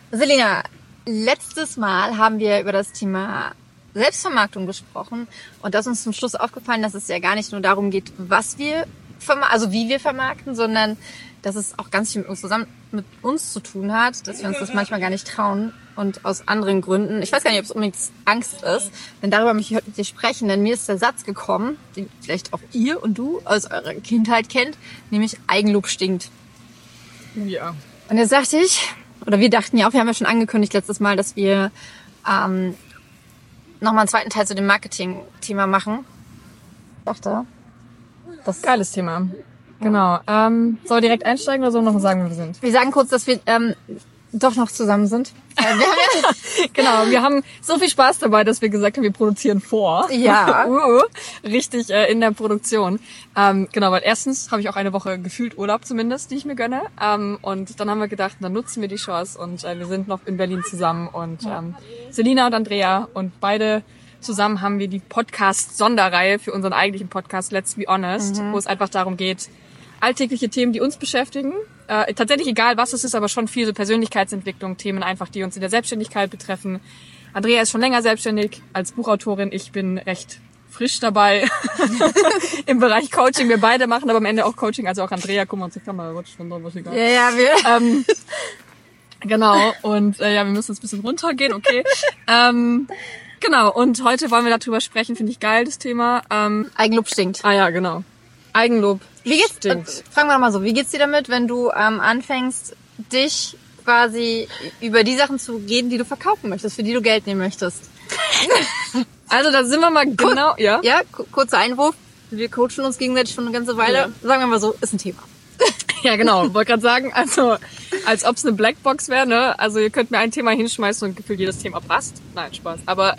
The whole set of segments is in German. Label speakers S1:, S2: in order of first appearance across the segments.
S1: Selina, letztes Mal haben wir über das Thema Selbstvermarktung gesprochen und da ist uns zum Schluss aufgefallen, dass es ja gar nicht nur darum geht, wie wir vermarkten, sondern dass es auch ganz viel mit uns zu tun hat, dass wir uns das manchmal gar nicht trauen und aus anderen Gründen. Ich weiß gar nicht, ob es unbedingt Angst ist, denn darüber möchte ich heute mit dir sprechen, denn mir ist der Satz gekommen, den vielleicht auch ihr und du aus eurer Kindheit kennt, nämlich Eigenlob stinkt.
S2: Ja.
S1: Und jetzt dachte ich, oder wir dachten ja auch, wir haben ja schon angekündigt letztes Mal, dass wir nochmal einen zweiten Teil zu dem Marketing-Thema machen. Ich dachte, das
S2: Geiles Thema. Genau. Soll wir direkt einsteigen oder sollen wir noch sagen, wo wir sind?
S1: Wir sagen kurz, dass wir doch noch zusammen sind.
S2: Genau, wir haben so viel Spaß dabei, dass wir gesagt haben, wir produzieren vor.
S1: Ja.
S2: Richtig in der Produktion. Genau, weil erstens habe ich auch eine Woche gefühlt Urlaub zumindest, die ich mir gönne. Und dann haben wir gedacht, dann nutzen wir die Chance und wir sind noch in Berlin zusammen. Und Selina und Andrea und beide zusammen haben wir die Podcast-Sonderreihe für unseren eigentlichen Podcast Let's Be Honest, wo es einfach darum geht, alltägliche Themen, die uns beschäftigen. Tatsächlich egal, was es ist, aber schon viel so Persönlichkeitsentwicklung, Themen einfach, die uns in der Selbstständigkeit betreffen. Andrea ist schon länger selbstständig als Buchautorin. Ich bin recht frisch dabei im Bereich Coaching. Wir beide machen aber am Ende auch Coaching. Also auch Andrea, guck mal, uns die Kamera rutscht schon drauf, was egal.
S1: Ja, wir.
S2: Genau. Und wir müssen jetzt ein bisschen runtergehen, okay. Genau. Und heute wollen wir darüber sprechen. Finde ich geil, das Thema.
S1: Eigenlob stinkt.
S2: Ah ja, genau. Eigenlob.
S1: Wie geht's?
S2: Stinkt.
S1: Fragen wir doch mal so, wie geht's dir damit, wenn du anfängst, dich quasi über die Sachen zu gehen, die du verkaufen möchtest, für die du Geld nehmen möchtest?
S2: Also da sind wir mal genau, ja.
S1: Ja, kurzer Einwurf. Wir coachen uns gegenseitig schon eine ganze Weile.
S2: Ja.
S1: Sagen wir mal so, ist ein Thema.
S2: Ja, genau. Wollte gerade sagen, also als ob es eine Blackbox wäre, ne? Also ihr könnt mir ein Thema hinschmeißen und gefühlt jedes Thema passt. Nein, Spaß. Aber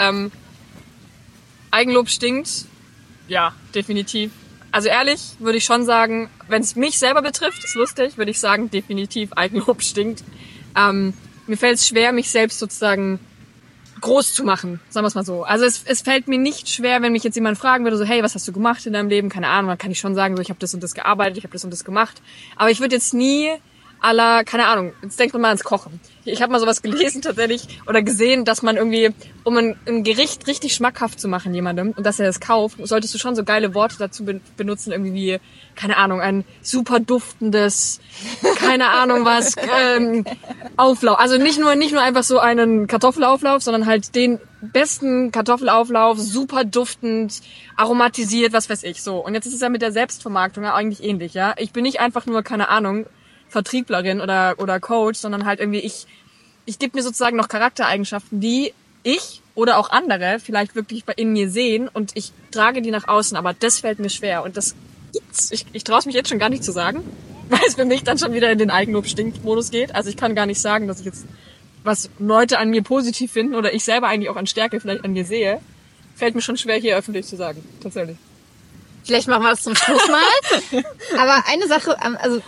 S2: Eigenlob stinkt. Ja, definitiv. Also ehrlich würde ich schon sagen, wenn es mich selber betrifft, ist lustig, würde ich sagen, definitiv Eigenlob stinkt. Mir fällt es schwer, mich selbst sozusagen groß zu machen, sagen wir es mal so. Also es fällt mir nicht schwer, wenn mich jetzt jemand fragen würde, so hey, was hast du gemacht in deinem Leben? Keine Ahnung, dann kann ich schon sagen, so ich habe das und das gearbeitet, ich habe das und das gemacht. Aber ich würde jetzt nie keine Ahnung, jetzt denkt man mal ans Kochen. Ich habe mal sowas gelesen tatsächlich oder gesehen, dass man irgendwie, um ein Gericht richtig schmackhaft zu machen jemandem und dass er das kauft, solltest du schon so geile Worte dazu benutzen, irgendwie wie, keine Ahnung, ein super duftendes, keine Ahnung was, Auflauf. Also nicht nur einfach so einen Kartoffelauflauf, sondern halt den besten Kartoffelauflauf, super duftend, aromatisiert, was weiß ich, so. Und jetzt ist es ja mit der Selbstvermarktung ja eigentlich ähnlich, ja. Ich bin nicht einfach nur, keine Ahnung, Vertrieblerin oder Coach, sondern halt irgendwie ich gebe mir sozusagen noch Charaktereigenschaften, die ich oder auch andere vielleicht wirklich in mir sehen und ich trage die nach außen, aber das fällt mir schwer und das gibt's. Ich traue es mich jetzt schon gar nicht zu sagen, weil es für mich dann schon wieder in den Eigenlob-Stinkt-Modus geht. Also ich kann gar nicht sagen, dass ich jetzt was Leute an mir positiv finden oder ich selber eigentlich auch an Stärke vielleicht an mir sehe. Fällt mir schon schwer, hier öffentlich zu sagen, tatsächlich.
S1: Vielleicht machen wir das zum Schluss mal. Aber eine Sache, also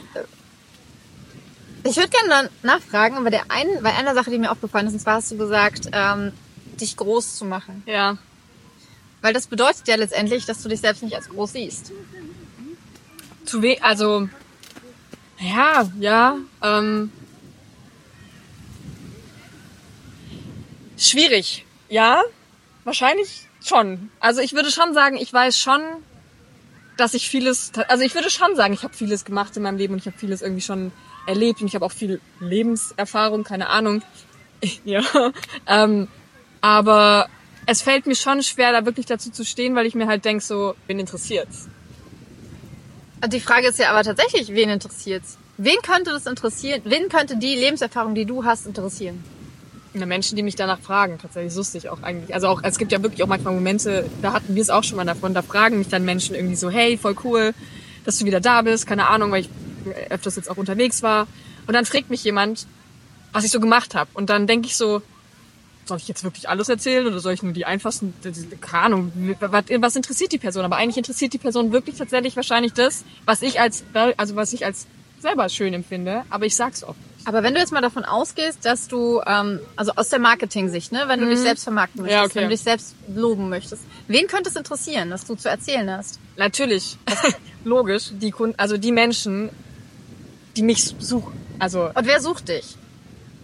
S1: ich würde gerne nachfragen, bei einer Sache, die mir aufgefallen ist, und zwar hast du gesagt, dich groß zu machen.
S2: Ja.
S1: Weil das bedeutet ja letztendlich, dass du dich selbst nicht als groß siehst.
S2: Also, ja, schwierig. Ja, wahrscheinlich schon. Also ich würde schon sagen, ich weiß schon, dass ich würde schon sagen, ich habe vieles gemacht in meinem Leben und ich habe vieles irgendwie schon erlebt und ich habe auch viel Lebenserfahrung, keine Ahnung. Ja, aber es fällt mir schon schwer, da wirklich dazu zu stehen, weil ich mir halt denke, so, wen interessiert's?
S1: Die Frage ist ja aber tatsächlich, wen interessiert's? Wen könnte das interessieren? Wen könnte die Lebenserfahrung, die du hast, interessieren?
S2: Menschen, die mich danach fragen, tatsächlich, lustig auch eigentlich. Also auch, es gibt ja wirklich auch manchmal Momente, da hatten wir es auch schon mal davon, da fragen mich dann Menschen irgendwie so, hey, voll cool, dass du wieder da bist, keine Ahnung, weil ich öfters jetzt auch unterwegs war. Und dann fragt mich jemand, was ich so gemacht habe. Und dann denke ich so, soll ich jetzt wirklich alles erzählen oder soll ich nur die einfachsten, keine Ahnung, was interessiert die Person? Aber eigentlich interessiert die Person wirklich tatsächlich wahrscheinlich das, was ich als selber schön empfinde, aber ich sag's oft.
S1: Aber wenn du jetzt mal davon ausgehst, dass du, also aus der Marketing-Sicht, ne, wenn du dich selbst vermarkten möchtest,
S2: Ja, okay.
S1: wenn du dich selbst loben möchtest, wen könnte es interessieren, was du zu erzählen hast?
S2: Natürlich, logisch, die Kunden, also die Menschen, die mich suchen. Also
S1: Und wer sucht dich?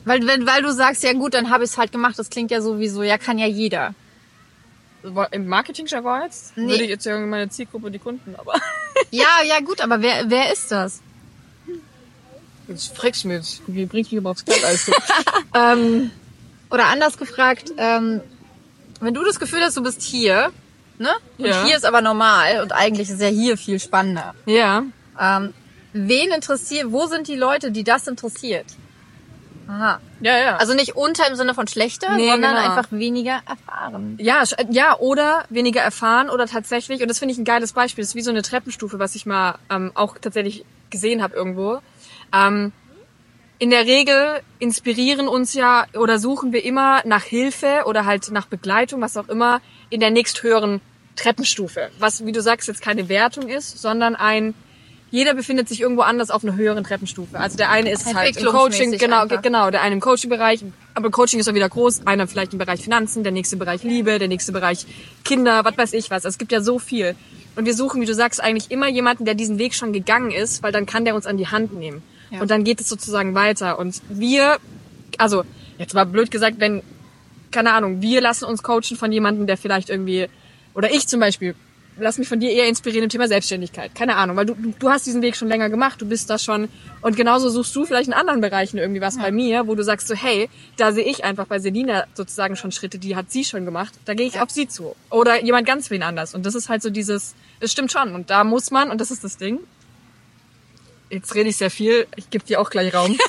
S1: Weil du sagst, ja gut, dann habe ich es halt gemacht. Das klingt ja sowieso, ja, kann ja jeder.
S2: Im Marketing-Jargon jetzt?
S1: Nee.
S2: Würde ich jetzt sagen, meine Zielgruppe, die Kunden, aber...
S1: Ja, gut, aber wer ist das?
S2: Jetzt fragst du mich, wie bringst du mich aber aufs Glatteis?
S1: Oder anders gefragt, wenn du das Gefühl hast, du bist hier, ne? Und
S2: Ja.
S1: hier ist aber normal und eigentlich ist ja hier viel spannender.
S2: Ja.
S1: Wen interessiert, wo sind die Leute, die das interessiert? Aha.
S2: Ja.
S1: Also nicht unter im Sinne von schlechter,
S2: Nee,
S1: sondern
S2: genau.
S1: einfach weniger erfahren.
S2: Ja, oder weniger erfahren oder tatsächlich, und das finde ich ein geiles Beispiel, das ist wie so eine Treppenstufe, was ich mal auch tatsächlich gesehen habe irgendwo. In der Regel inspirieren uns ja oder suchen wir immer nach Hilfe oder halt nach Begleitung, was auch immer, in der nächsthöheren Treppenstufe. Was, wie du sagst, jetzt keine Wertung ist, sondern jeder befindet sich irgendwo anders auf einer höheren Treppenstufe. Also der eine ist halt im Coaching,
S1: Entwicklungsmäßig
S2: genau, der eine im Coaching-Bereich, aber Coaching ist auch wieder groß, einer vielleicht im Bereich Finanzen, der nächste Bereich Liebe, der nächste Bereich Kinder, was weiß ich was. Also es gibt ja so viel. Und wir suchen, wie du sagst, eigentlich immer jemanden, der diesen Weg schon gegangen ist, weil dann kann der uns an die Hand nehmen.
S1: Ja.
S2: Und dann geht es sozusagen weiter. Und wir, also jetzt mal blöd gesagt, keine Ahnung, wir lassen uns coachen von jemandem, der vielleicht irgendwie, oder ich zum Beispiel, lass mich von dir eher inspirieren im Thema Selbstständigkeit. Keine Ahnung, weil du hast diesen Weg schon länger gemacht, du bist da schon. Und genauso suchst du vielleicht in anderen Bereichen irgendwie was bei mir, wo du sagst so, hey, da sehe ich einfach bei Selina sozusagen schon Schritte, die hat sie schon gemacht, da gehe ich auf sie zu. Oder jemand ganz wen anders. Und das ist halt so es stimmt schon. Und da muss man, und das ist das Ding, jetzt rede ich sehr viel, ich gebe dir auch gleich Raum.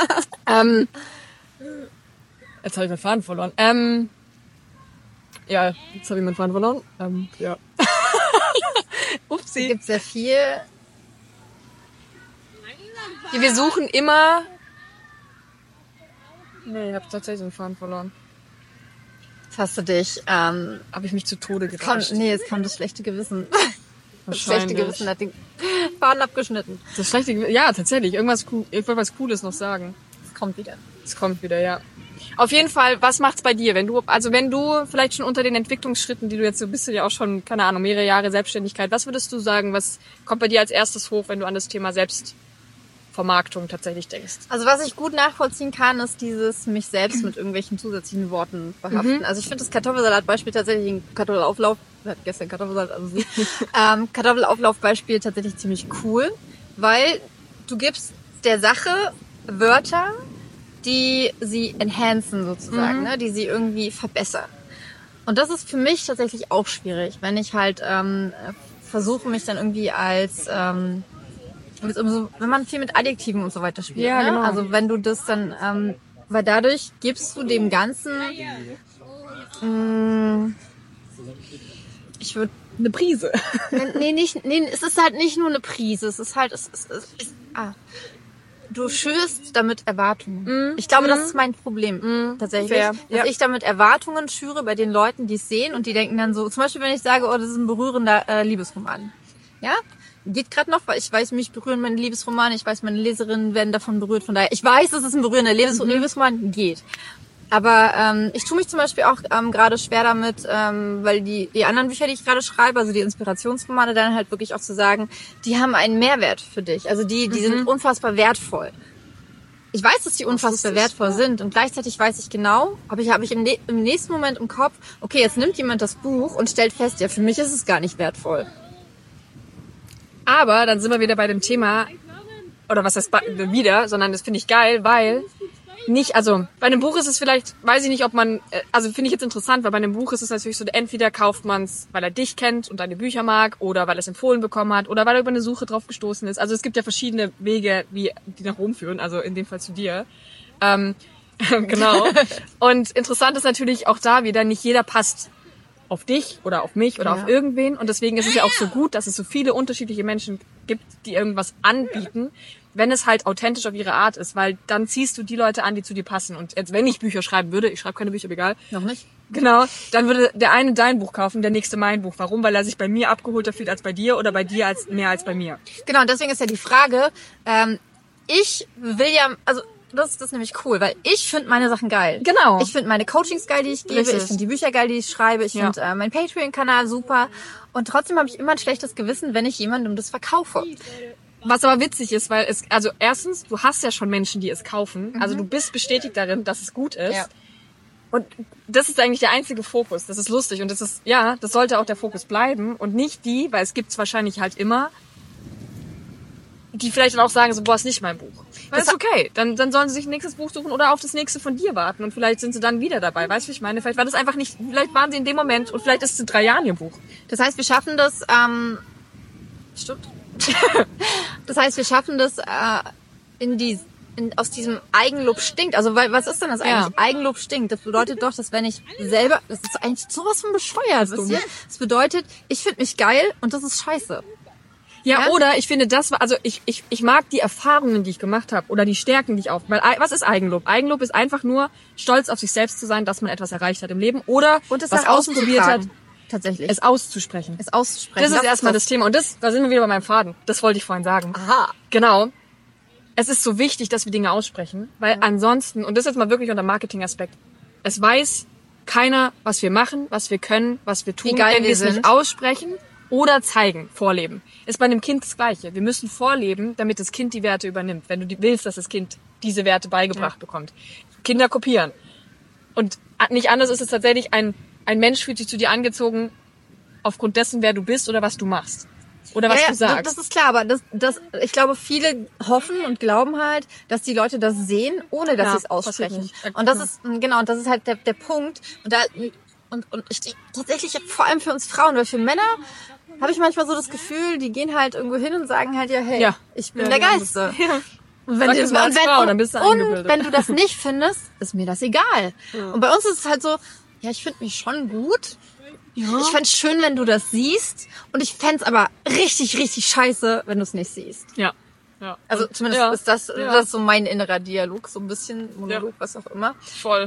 S2: Jetzt habe ich meinen Faden verloren. Ja, jetzt habe ich meinen Faden verloren. Ja.
S1: Es
S2: Upsi.
S1: gibt sehr viel.
S2: Wir suchen immer... Nee, ich habe tatsächlich den Faden verloren.
S1: Jetzt hast du dich,
S2: Habe ich mich zu Tode getascht.
S1: jetzt kam das schlechte Gewissen. Das schlechte
S2: Wahrscheinlich.
S1: Gewissen hat den Faden abgeschnitten.
S2: Das schlechte ja, tatsächlich. Ich wollte was Cooles noch sagen.
S1: Es kommt wieder.
S2: Es kommt wieder, ja. Auf jeden Fall, was macht's bei dir, wenn du vielleicht schon unter den Entwicklungsschritten, die du jetzt so bist, ja auch schon, keine Ahnung, mehrere Jahre Selbstständigkeit, was würdest du sagen, was kommt bei dir als erstes hoch, wenn du an das Thema Selbstvermarktung tatsächlich denkst?
S1: Also was ich gut nachvollziehen kann, ist dieses mich selbst mit irgendwelchen zusätzlichen Worten behaften. Also ich finde das Kartoffelsalat-Beispiel tatsächlich ein Kartoffelauflauf, wir hatten gestern Kartoffelsalat, also sie, Kartoffelauflauf-Beispiel tatsächlich ziemlich cool, weil du gibst der Sache Wörter, die sie enhancen sozusagen, ne? Die sie irgendwie verbessern. Und das ist für mich tatsächlich auch schwierig, wenn ich halt versuche, mich dann irgendwie als wenn man viel mit Adjektiven und so weiter spielt.
S2: Ja,
S1: ne?
S2: genau.
S1: Also wenn du das dann, weil dadurch gibst du dem Ganzen, ich würde
S2: Eine Prise.
S1: Nee, es ist halt nicht nur eine Prise, es ist halt, du schürst damit Erwartungen. Ich glaube, das ist mein Problem tatsächlich,
S2: Fair.
S1: dass
S2: Ja.
S1: ich damit Erwartungen schüre bei den Leuten, die es sehen und die denken dann so, zum Beispiel, wenn ich sage, oh, das ist ein berührender Liebesroman. Ja? Geht gerade noch, weil ich weiß, mich berühren meine Liebesromane, ich weiß, meine Leserinnen werden davon berührt, von daher, ich weiß, dass es ein berührender Liebesroman geht. Aber ich tue mich zum Beispiel auch gerade schwer damit, weil die anderen Bücher, die ich gerade schreibe, also die Inspirationsromane, dann halt wirklich auch zu sagen, die haben einen Mehrwert für dich. Also die sind unfassbar wertvoll. Ich weiß, dass die unfassbar wertvoll sind und gleichzeitig weiß ich genau, habe ich im nächsten Moment im Kopf, okay, jetzt nimmt jemand das Buch und stellt fest, ja, für mich ist es gar nicht wertvoll.
S2: Aber dann sind wir wieder bei dem Thema, oder was heißt wieder, sondern das finde ich geil, weil also bei einem Buch ist es vielleicht, weiß ich nicht, ob man, also finde ich jetzt interessant, weil bei einem Buch ist es natürlich so, entweder kauft man es, weil er dich kennt und deine Bücher mag, oder weil er es empfohlen bekommen hat, oder weil er über eine Suche drauf gestoßen ist. Also es gibt ja verschiedene Wege, die nach Rom führen, also in dem Fall zu dir. Genau. Und interessant ist natürlich auch da wieder, nicht jeder passt auf dich oder auf mich oder auf irgendwen. Und deswegen ist es ja auch so gut, dass es so viele unterschiedliche Menschen gibt, die irgendwas anbieten, wenn es halt authentisch auf ihre Art ist, weil dann ziehst du die Leute an, die zu dir passen. Und jetzt, wenn ich Bücher schreiben würde, ich schreibe keine Bücher, aber egal.
S1: Noch nicht?
S2: Genau, dann würde der eine dein Buch kaufen, der nächste mein Buch. Warum? Weil er sich bei mir abgeholter fühlt als bei dir oder bei dir mehr als bei mir.
S1: Genau, und deswegen ist ja die Frage, ich will ja, also das ist nämlich cool, weil ich finde meine Sachen geil.
S2: Genau.
S1: Ich finde meine Coachings geil, die ich gebe.
S2: Richtig.
S1: Ich finde die Bücher geil, die ich schreibe. Ich finde meinen Patreon-Kanal super. Und trotzdem habe ich immer ein schlechtes Gewissen, wenn ich jemandem das verkaufe.
S2: Was aber witzig ist, weil also erstens, du hast ja schon Menschen, die es kaufen. Also du bist bestätigt darin, dass es gut ist.
S1: Ja.
S2: Und das ist eigentlich der einzige Fokus. Das ist lustig und das sollte auch der Fokus bleiben und nicht die, weil es gibt's wahrscheinlich halt immer, die vielleicht dann auch sagen so, boah, ist nicht mein Buch. Weil das ist okay. Dann sollen sie sich ein nächstes Buch suchen oder auf das nächste von dir warten und vielleicht sind sie dann wieder dabei. Weißt du, wie ich meine? Vielleicht war das einfach nicht, vielleicht waren sie in dem Moment und vielleicht ist es in 3 Jahren ihr Buch.
S1: Das heißt, wir schaffen das, stimmt. Das heißt, wir schaffen das, aus diesem Eigenlob stinkt. Also, weil, was ist denn das eigentlich? Ja. Eigenlob stinkt. Das bedeutet doch, dass wenn ich selber, das ist eigentlich sowas von bescheuert, wisst ihr? Das bedeutet, ich finde mich geil und das ist scheiße.
S2: Ja, oder ich finde ich mag die Erfahrungen, die ich gemacht habe oder die Stärken, die ich weil was ist Eigenlob? Eigenlob ist einfach nur stolz auf sich selbst zu sein, dass man etwas erreicht hat im Leben oder
S1: und es
S2: was ausprobiert hat.
S1: Tatsächlich.
S2: Es auszusprechen. Das ist erstmal das Thema. Und da sind wir wieder bei meinem Faden. Das wollte ich vorhin sagen.
S1: Aha.
S2: Genau. Es ist so wichtig, dass wir Dinge aussprechen, weil ansonsten, und das ist jetzt mal wirklich unter Marketing-Aspekt, es weiß keiner, was wir machen, was wir können, was wir tun, wenn wir es nicht aussprechen oder zeigen, vorleben. Ist bei einem Kind das Gleiche. Wir müssen vorleben, damit das Kind die Werte übernimmt. Wenn du willst, dass das Kind diese Werte beigebracht bekommt. Kinder kopieren. Und nicht anders ist es tatsächlich, ein Mensch fühlt sich zu dir angezogen aufgrund dessen, wer du bist oder was du machst. Oder was du sagst.
S1: Das ist klar, aber ich glaube, viele hoffen und glauben halt, dass die Leute das sehen, ohne dass sie es aussprechen. Und das ist, genau, und das ist halt der Punkt. Und ich tatsächlich, vor allem für uns Frauen, weil für Männer habe ich manchmal so das Gefühl, die gehen halt irgendwo hin und sagen halt, ich bin der Geilste.
S2: Ja.
S1: Und wenn du das nicht findest, ist mir das egal. Ja. Und bei uns ist es halt so, ich finde mich schon gut. Ja. Ich fände es schön, wenn du das siehst. Und ich fände es aber richtig, richtig scheiße, wenn du es nicht siehst.
S2: Ja.
S1: Also zumindest ist das so mein innerer Dialog, so ein bisschen Monolog, was auch immer.
S2: Voll.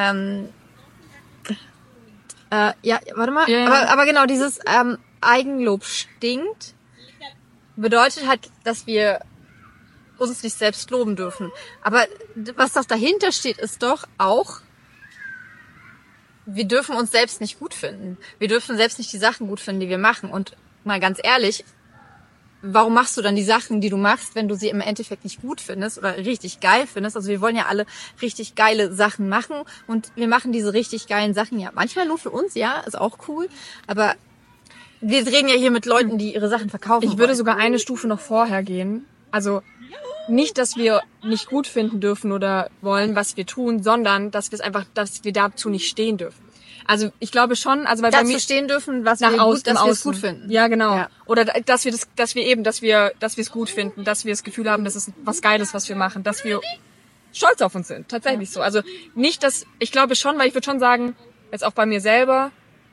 S1: Warte mal. Ja. Aber genau, dieses Eigenlob stinkt bedeutet halt, dass wir uns nicht selbst loben dürfen. Aber was doch dahinter steht, ist doch auch, wir dürfen uns selbst nicht gut finden. Wir dürfen selbst nicht die Sachen gut finden, die wir machen. Und mal ganz ehrlich, warum machst du dann die Sachen, die du machst, wenn du sie im Endeffekt nicht gut findest oder richtig geil findest? Also wir wollen ja alle richtig geile Sachen machen und wir machen diese richtig geilen Sachen ja manchmal nur für uns, ist auch cool. Aber wir reden ja hier mit Leuten, die ihre Sachen verkaufen.
S2: Ich würde sogar eine Stufe noch vorher gehen. Also nicht, dass wir nicht gut finden dürfen oder wollen, was wir tun, sondern dass wir dazu nicht stehen dürfen. Also ich glaube schon, weil
S1: bei mir stehen dürfen, was wir gut finden.
S2: Ja, genau. Ja. Oder dass wir es gut finden, dass wir das Gefühl haben, das ist was Geiles, was wir machen, dass wir stolz auf uns sind. Tatsächlich so. Also nicht, ich glaube schon, weil ich würde schon sagen, jetzt auch bei mir selber,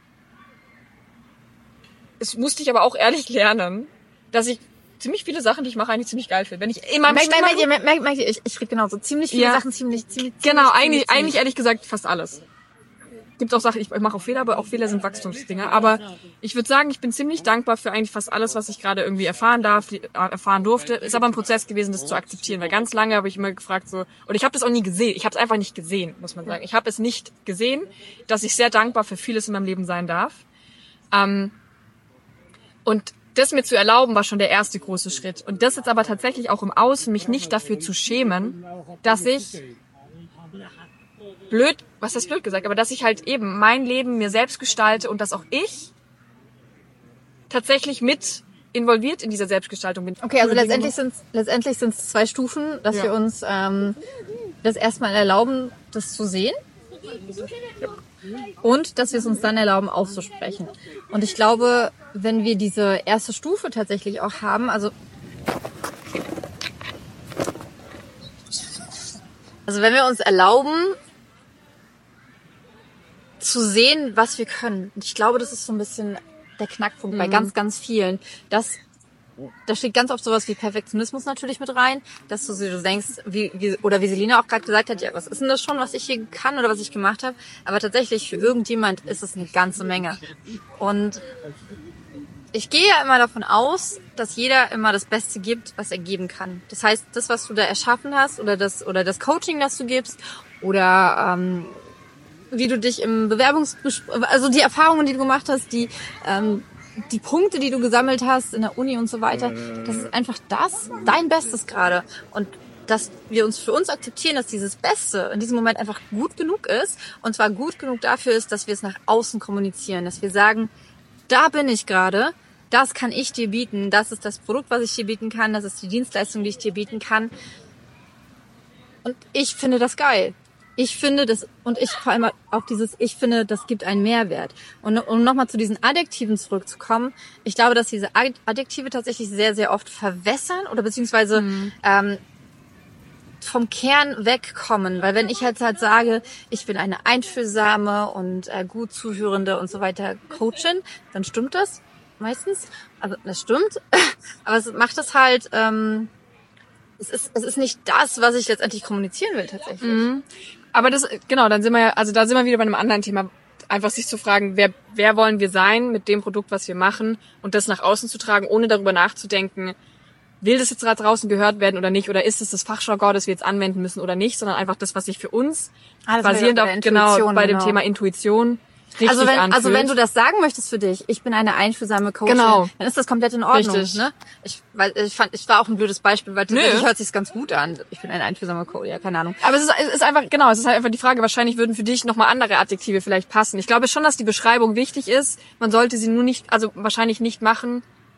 S2: es musste ich aber auch ehrlich lernen, dass ich ziemlich viele Sachen, die ich mache, eigentlich ziemlich geil finde. Wenn ich in meinem
S1: merkt ihr, ich rede genauso. Ziemlich viele Sachen, ziemlich.
S2: Genau, eigentlich ehrlich gesagt fast alles. Gibt auch Sachen, ich mache auch Fehler, aber auch Fehler sind Wachstumsdinger. Aber ich würde sagen, ich bin ziemlich dankbar für eigentlich fast alles, was ich gerade irgendwie erfahren durfte. Ist aber ein Prozess gewesen, das zu akzeptieren. Weil ganz lange habe ich immer gefragt und ich habe das auch nie gesehen. Ich habe es einfach nicht gesehen, muss man sagen. Ich habe es nicht gesehen, dass ich sehr dankbar für vieles in meinem Leben sein darf. Und das mir zu erlauben, war schon der erste große Schritt. Und das jetzt aber tatsächlich auch im Außen, mich nicht dafür zu schämen, dass ich was heißt blöd gesagt, aber dass ich halt eben mein Leben mir selbst gestalte und dass auch ich tatsächlich mit involviert in dieser Selbstgestaltung bin.
S1: Okay, also letztendlich sind es 2 Stufen, dass wir uns das erstmal erlauben, das zu sehen. Und dass wir es uns dann erlauben, auszusprechen. Und ich glaube, wenn wir diese erste Stufe tatsächlich auch haben, also wenn wir uns erlauben, zu sehen, was wir können. Und ich glaube, das ist so ein bisschen der Knackpunkt bei ganz, ganz vielen. Da steht ganz oft sowas wie Perfektionismus natürlich mit rein, dass du denkst, wie Selina auch gerade gesagt hat, was ist denn das schon, was ich hier kann oder was ich gemacht habe? Aber tatsächlich, für irgendjemand ist es eine ganze Menge. Und ich gehe ja immer davon aus, dass jeder immer das Beste gibt, was er geben kann. Das heißt, das, was du da erschaffen hast oder das Coaching, das du gibst oder wie du dich im also die Erfahrungen, die du gemacht hast, die die Punkte, die du gesammelt hast in der Uni und so weiter, das ist einfach dein Bestes gerade. Und dass wir uns für uns akzeptieren, dass dieses Beste in diesem Moment einfach gut genug ist. Und zwar gut genug dafür ist, dass wir es nach außen kommunizieren. Dass wir sagen, da bin ich gerade, das kann ich dir bieten, das ist das Produkt, was ich dir bieten kann, das ist die Dienstleistung, die ich dir bieten kann. Und ich finde das geil. Ich finde das, und ich vor allem auch ich finde, das gibt einen Mehrwert. Und um nochmal zu diesen Adjektiven zurückzukommen, ich glaube, dass diese Adjektive tatsächlich sehr, sehr oft verwässern oder beziehungsweise vom Kern wegkommen. Weil wenn ich jetzt halt sage, ich bin eine einfühlsame und gut zuhörende und so weiter Coachin, dann stimmt das meistens. Also das stimmt, aber es macht das halt... Es ist nicht das, was ich letztendlich kommunizieren will, tatsächlich. Mhm.
S2: Aber da sind wir wieder bei einem anderen Thema. Einfach sich zu fragen, wer wollen wir sein mit dem Produkt, was wir machen und das nach außen zu tragen, ohne darüber nachzudenken, will das jetzt gerade draußen gehört werden oder nicht, oder ist es das Fachjargon, das wir jetzt anwenden müssen oder nicht, sondern einfach das, was sich für uns basierend auf, bei dem Thema Intuition richtig anfühlt.
S1: Also wenn du das sagen möchtest für dich, ich bin eine einfühlsame Coachin, dann ist das komplett in Ordnung.
S2: Richtig.
S1: Ne? Ich war auch ein blödes Beispiel, weil tatsächlich hört sich's ganz gut an. Ich bin eine einfühlsame Coachin, ja, keine Ahnung.
S2: Aber es ist einfach, genau, es ist halt einfach die Frage, wahrscheinlich würden für dich nochmal andere Adjektive vielleicht passen. Ich glaube schon, dass die Beschreibung wichtig ist. Man sollte sie nur nicht, also wahrscheinlich nicht machen.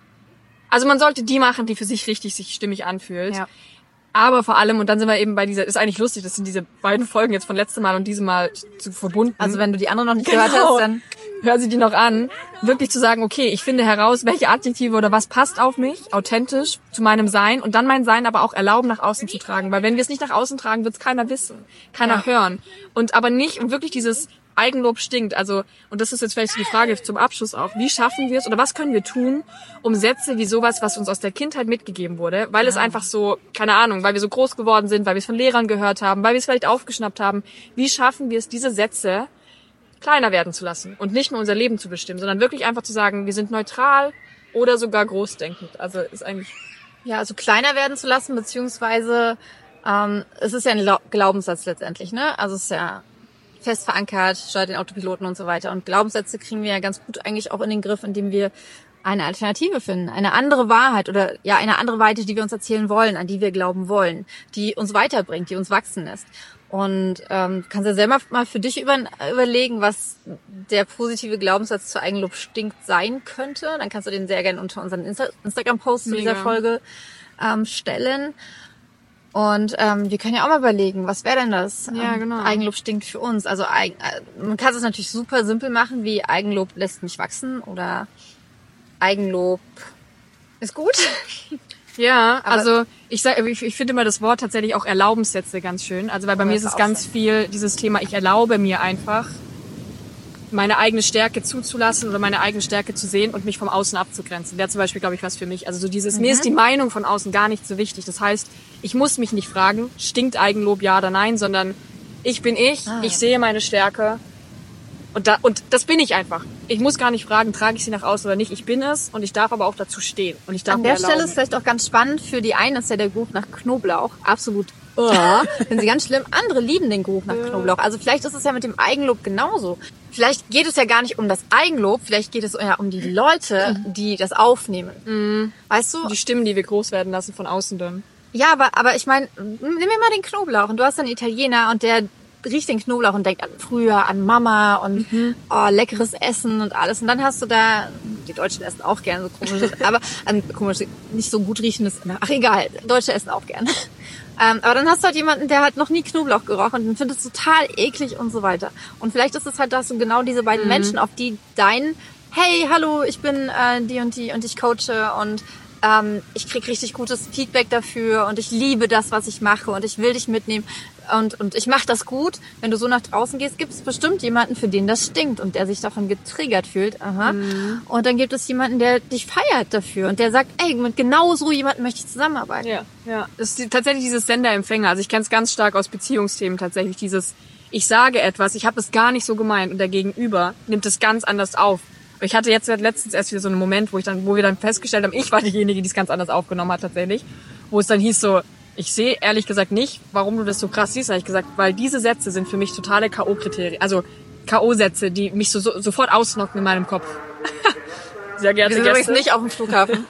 S2: Also man sollte die machen, die für sich richtig sich stimmig anfühlt. Ja. Aber vor allem, und dann sind wir eben bei dieser, ist eigentlich lustig, das sind diese beiden Folgen jetzt von letztem Mal und diesem Mal verbunden.
S1: Also wenn du die andere noch nicht gehört hast, dann
S2: hör sie die noch an. Wirklich zu sagen, okay, ich finde heraus, welche Adjektive oder was passt auf mich, authentisch zu meinem Sein und dann mein Sein aber auch erlauben, nach außen zu tragen. Weil wenn wir es nicht nach außen tragen, wird es keiner wissen, keiner hören. Und aber nicht, und wirklich dieses Eigenlob stinkt. Also, und das ist jetzt vielleicht die Frage zum Abschluss auch. Wie schaffen wir es oder was können wir tun, um Sätze wie sowas, was uns aus der Kindheit mitgegeben wurde, weil es einfach so, keine Ahnung, weil wir so groß geworden sind, weil wir es von Lehrern gehört haben, weil wir es vielleicht aufgeschnappt haben. Wie schaffen wir es, diese Sätze kleiner werden zu lassen und nicht nur unser Leben zu bestimmen, sondern wirklich einfach zu sagen, wir sind neutral oder sogar großdenkend. Also, ist eigentlich...
S1: Ja, also kleiner werden zu lassen, beziehungsweise, es ist ja ein Glaubenssatz letztendlich, ne? Also, es ist ja fest verankert, steuert den Autopiloten und so weiter. Und Glaubenssätze kriegen wir ja ganz gut eigentlich auch in den Griff, indem wir eine Alternative finden, eine andere Wahrheit oder ja eine andere Wahrheit, die wir uns erzählen wollen, an die wir glauben wollen, die uns weiterbringt, die uns wachsen lässt. Und kannst ja selber mal für dich überlegen, was der positive Glaubenssatz zu Eigenlob stinkt sein könnte. Dann kannst du den sehr gerne unter unseren Instagram-Post zu dieser Folge stellen. Und wir können ja auch mal überlegen, was wäre denn das?
S2: Ja, genau.
S1: Eigenlob stinkt für uns. Also man kann es natürlich super simpel machen, wie Eigenlob lässt mich wachsen oder Eigenlob ist gut.
S2: Ja, also ich finde immer das Wort tatsächlich auch Erlaubenssätze ganz schön. Also weil bei mir ist es ganz viel dieses Thema, ich erlaube mir einfach, meine eigene Stärke zuzulassen oder meine eigene Stärke zu sehen und mich vom Außen abzugrenzen. Wäre zum Beispiel, glaube ich, was für mich. Also so dieses, mir ist die Meinung von außen gar nicht so wichtig. Das heißt, ich muss mich nicht fragen, stinkt Eigenlob ja oder nein, sondern ich bin ich sehe meine Stärke und das bin ich einfach. Ich muss gar nicht fragen, trage ich sie nach außen oder nicht. Ich bin es und ich darf aber auch dazu stehen. Und ich darf
S1: an der Stelle ist vielleicht auch ganz spannend für die einen, ist ja der Geruch nach Knoblauch absolut finden sie ganz schlimm. Andere lieben den Geruch nach Knoblauch. Also vielleicht ist es ja mit dem Eigenlob genauso. Vielleicht geht es ja gar nicht um das Eigenlob, vielleicht geht es ja um die Leute, die das aufnehmen. Weißt du?
S2: Die Stimmen, die wir groß werden lassen von außen dann.
S1: Ja, aber ich meine, nimm mir mal den Knoblauch. Und du hast einen Italiener und der riecht den Knoblauch und denkt an früher, an Mama und leckeres Essen und alles. Und dann hast du da, die Deutschen essen auch gerne so komisches, aber komisch, nicht so gut riechendes, ach egal, Deutsche essen auch gerne. Aber dann hast du halt jemanden, der hat noch nie Knoblauch gerochen und findet es total eklig und so weiter. Und vielleicht ist es halt, dass du genau diese beiden Menschen, auf die hey, hallo, ich bin die und ich coache und ich krieg richtig gutes Feedback dafür und ich liebe das, was ich mache und ich will dich mitnehmen und ich mache das gut. Wenn du so nach draußen gehst, gibt es bestimmt jemanden, für den das stinkt und der sich davon getriggert fühlt. Und dann gibt es jemanden, der dich feiert dafür und der sagt, ey, mit genau so jemandem möchte ich zusammenarbeiten.
S2: Ja. Das ist tatsächlich dieses Sender-Empfänger. Also ich kenne es ganz stark aus Beziehungsthemen tatsächlich. Dieses, ich sage etwas, ich habe es gar nicht so gemeint und der Gegenüber nimmt es ganz anders auf. Ich hatte jetzt letztens erst wieder so einen Moment, wo wir dann festgestellt haben, ich war diejenige, die es ganz anders aufgenommen hat tatsächlich, wo es dann hieß so, ich sehe ehrlich gesagt nicht, warum du das so krass siehst, habe ich gesagt, weil diese Sätze sind für mich totale K.O.-Kriterien, also K.O.-Sätze, die mich sofort ausnocken in meinem Kopf. Sehr geehrte
S1: Wir sind
S2: Gäste.
S1: übrigens nicht auf dem Flughafen.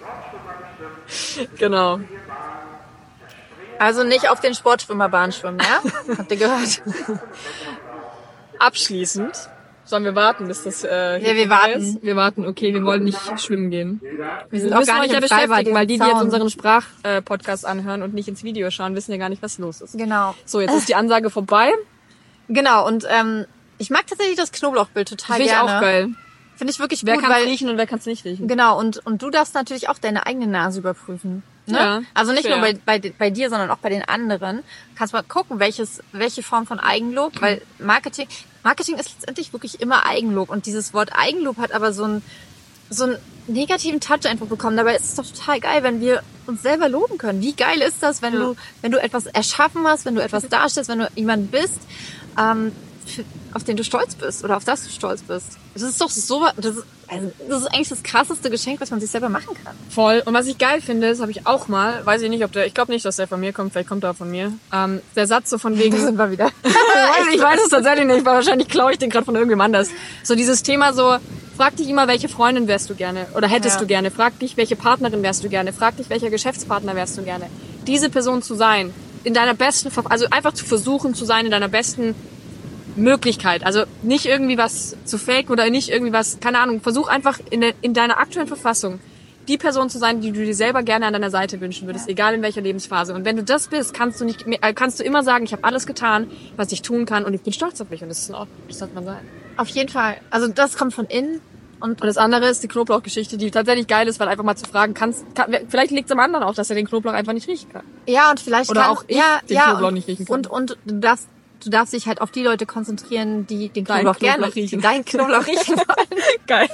S2: Genau.
S1: Also nicht auf den Sportschwimmerbahnen schwimmen, ja? Habt ihr gehört?
S2: Abschließend sollen wir warten, bis das
S1: wir warten.
S2: ist? Wir warten, okay, wir wollen nicht schwimmen gehen.
S1: Wir sind
S2: Wir
S1: auch
S2: müssen
S1: gar
S2: euch
S1: nicht
S2: ja
S1: im Freibad,
S2: beschäftigen, weil die
S1: Zaun.
S2: jetzt unseren Sprachpodcast anhören und nicht ins Video schauen, wissen ja gar nicht, was los ist.
S1: Genau.
S2: So, jetzt ist die Ansage vorbei.
S1: Genau, und ich mag tatsächlich das Knoblauchbild total
S2: Finde ich
S1: gerne.
S2: auch geil.
S1: Finde ich wirklich
S2: Wer
S1: gut,
S2: kann
S1: weil
S2: riechen und wer kann es nicht riechen?
S1: genau, und du darfst natürlich auch deine eigene Nase überprüfen. Ne?
S2: Ja,
S1: Also nicht
S2: fair.
S1: nur bei dir, sondern auch bei den anderen. Kannst mal gucken, welche Form von Eigenlob, weil Marketing ist letztendlich wirklich immer Eigenlob. Und dieses Wort Eigenlob hat aber so einen negativen Touch einfach bekommen. Dabei ist es doch total geil, wenn wir uns selber loben können. Wie geil ist das, wenn du etwas erschaffen hast, wenn du etwas darstellst, wenn du jemand bist, auf den du stolz bist oder auf das du stolz bist. Das ist doch so, das ist eigentlich das krasseste Geschenk, was man sich selber machen kann.
S2: Voll. Und was ich geil finde, das habe ich auch mal, weiß ich nicht, ich glaube nicht, dass der von mir kommt, vielleicht kommt er von mir. Der Satz so von wegen,
S1: Da sind wir wieder.
S2: ich weiß es tatsächlich nicht, weil wahrscheinlich klaue ich den gerade von irgendjemand anders. So dieses Thema so, frag dich immer, welche Freundin wärst du gerne oder hättest du gerne. Frag dich, welche Partnerin wärst du gerne. Frag dich, welcher Geschäftspartner wärst du gerne. Diese Person zu sein, in deiner besten, also einfach zu versuchen zu sein in deiner besten Möglichkeit. Also nicht irgendwie was zu faken oder nicht irgendwie was, keine Ahnung, versuch einfach in deiner aktuellen Verfassung die Person zu sein, die du dir selber gerne an deiner Seite wünschen würdest, egal in welcher Lebensphase. Und wenn du das bist, kannst du immer sagen, ich habe alles getan, was ich tun kann und ich bin stolz auf mich und das ist in Ordnung. Das sollte man sein.
S1: Auf jeden Fall. Also das kommt von innen.
S2: Und das andere ist die Knoblauchgeschichte, die tatsächlich geil ist, weil einfach mal zu fragen, vielleicht liegt es am anderen auch, dass er den Knoblauch einfach nicht riechen kann.
S1: Ja, und vielleicht
S2: Oder auch ich den Knoblauch
S1: und,
S2: nicht riechen kann.
S1: Und du darfst dich halt auf die Leute konzentrieren, die den
S2: Deinen
S1: Knoblauch
S2: Knoblauch
S1: gerne
S2: riechen.
S1: die deinen Knoblauch riechen wollen.
S2: Geil.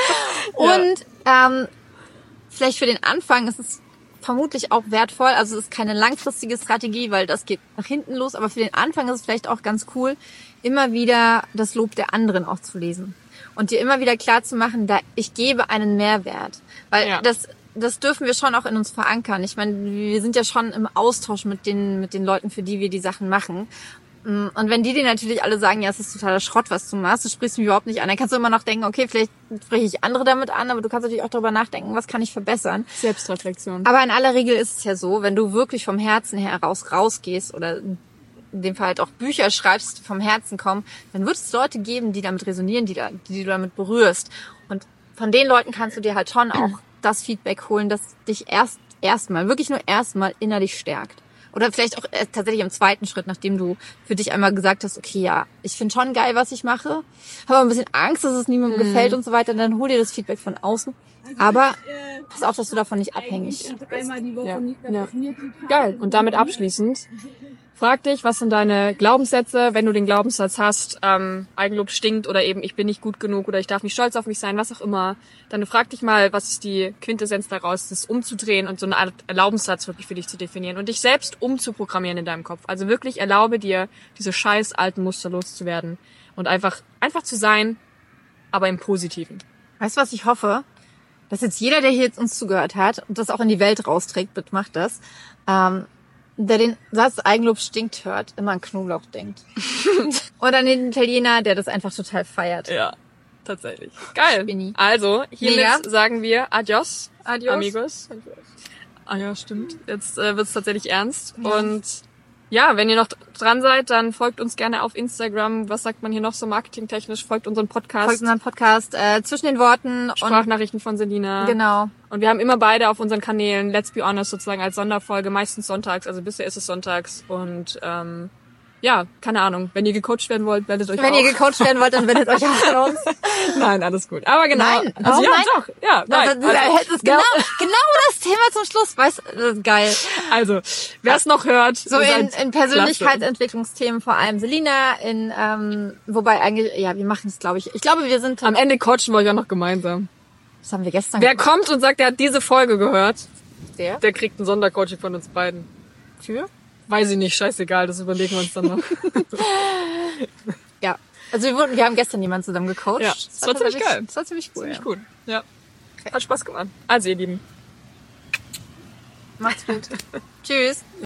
S1: Und vielleicht für den Anfang ist es vermutlich auch wertvoll. Also es ist keine langfristige Strategie, weil das geht nach hinten los. Aber für den Anfang ist es vielleicht auch ganz cool, immer wieder das Lob der anderen auch zu lesen. Und dir immer wieder klar zu machen, ich gebe einen Mehrwert. Weil das dürfen wir schon auch in uns verankern. Ich meine, wir sind ja schon im Austausch mit den Leuten, für die wir die Sachen machen. Und wenn die dir natürlich alle sagen, ja, es ist totaler Schrott, was du machst, du sprichst mich überhaupt nicht an, dann kannst du immer noch denken, okay, vielleicht spreche ich andere damit an, aber du kannst natürlich auch darüber nachdenken, was kann ich verbessern.
S2: Selbstreflexion.
S1: Aber in aller Regel ist es ja so, wenn du wirklich vom Herzen heraus rausgehst oder in dem Fall halt auch Bücher schreibst, die vom Herzen kommen, dann wird es Leute geben, die damit resonieren, die du damit berührst. Und von den Leuten kannst du dir halt schon auch das Feedback holen, das dich erstmal innerlich stärkt. Oder vielleicht auch tatsächlich im zweiten Schritt, nachdem du für dich einmal gesagt hast, okay, ja, ich finde schon geil, was ich mache, habe aber ein bisschen Angst, dass es niemandem gefällt und so weiter, dann hol dir das Feedback von außen. Aber pass auf, dass du davon nicht abhängig bist.
S2: Ja. Geil. Und damit abschließend, frag dich, was sind deine Glaubenssätze, wenn du den Glaubenssatz hast, Eigenlob stinkt oder eben ich bin nicht gut genug oder ich darf nicht stolz auf mich sein, was auch immer. Dann frag dich mal, was ist die Quintessenz daraus, das umzudrehen und so eine Art Glaubenssatz wirklich für dich zu definieren und dich selbst umzuprogrammieren in deinem Kopf. Also wirklich erlaube dir, diese scheiß alten Muster loszuwerden und einfach zu sein, aber im Positiven.
S1: Weißt du, was ich hoffe? Dass jetzt jeder, der hier jetzt uns zugehört hat und das auch in die Welt rausträgt, bitte macht das, der den Satz Eigenlob stinkt hört, immer an Knoblauch denkt. Oder an den Italiener, der das einfach total feiert.
S2: Ja, tatsächlich. Geil.
S1: Spinni.
S2: Also, hiermit
S1: Mega.
S2: sagen wir Adios,
S1: Adios.
S2: amigos. Ah ja, stimmt. Jetzt wird's tatsächlich ernst. Und ja, wenn ihr noch dran seid, dann folgt uns gerne auf Instagram. Was sagt man hier noch so marketingtechnisch? Folgt unseren Podcast.
S1: Folgt unseren Podcast zwischen den Worten.
S2: Sprachnachrichten von Selina.
S1: Genau.
S2: Und wir haben immer beide auf unseren Kanälen Let's Be Honest sozusagen als Sonderfolge, meistens sonntags, also bisher ist es sonntags. Und ja, keine Ahnung. Wenn ihr gecoacht werden wollt, meldet euch
S1: Wenn
S2: auch.
S1: ihr gecoacht werden wollt, dann wendet euch auch an uns.
S2: Nein, alles gut. Aber genau.
S1: Nein,
S2: also,
S1: warum
S2: ja,
S1: nein?
S2: doch. Ja, nein.
S1: Das ist genau das Thema zum Schluss. Weißt du, das ist geil.
S2: Also, wer es noch hört.
S1: So in Persönlichkeitsentwicklungsthemen vor allem. Selina wobei eigentlich, ja, wir machen es, glaube ich. Ich glaube, wir sind...
S2: Am Ende coachen wir euch auch noch gemeinsam.
S1: Das haben wir gestern
S2: Wer
S1: gemacht.
S2: kommt und sagt, er hat diese Folge gehört,
S1: Der?
S2: der kriegt ein Sondercoaching von uns beiden.
S1: Für?
S2: Weiß ich nicht, scheißegal, das überlegen wir uns dann noch.
S1: Ja. Also wir haben gestern jemanden zusammen gecoacht.
S2: Ja, das war ziemlich geil.
S1: Das war ziemlich cool.
S2: Ziemlich gut. Ja. Hat Spaß gemacht. Also ihr Lieben.
S1: Macht's gut. Tschüss.